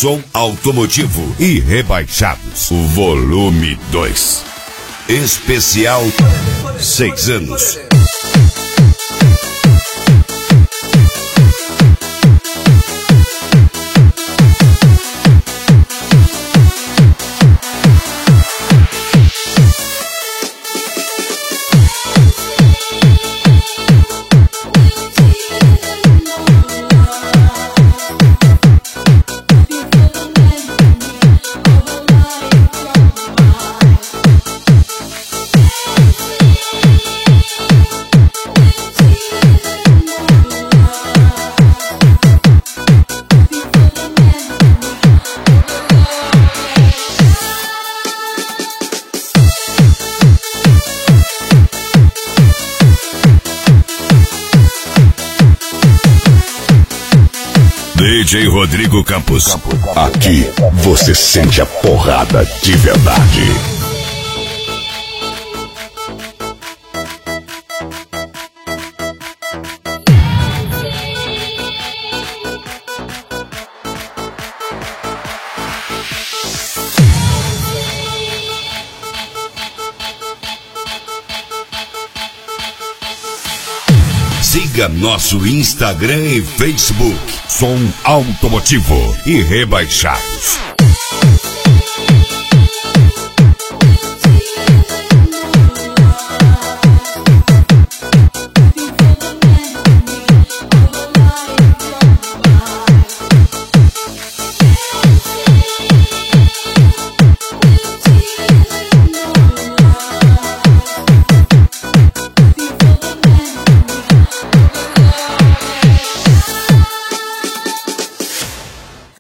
som automotivo e rebaixados. O volume 2. Especial 6 anos. DJ Rodrigo Campos. Aqui você sente a porrada de verdade. Siga nosso Instagram e Facebook, Som Automotivo e Rebaixados.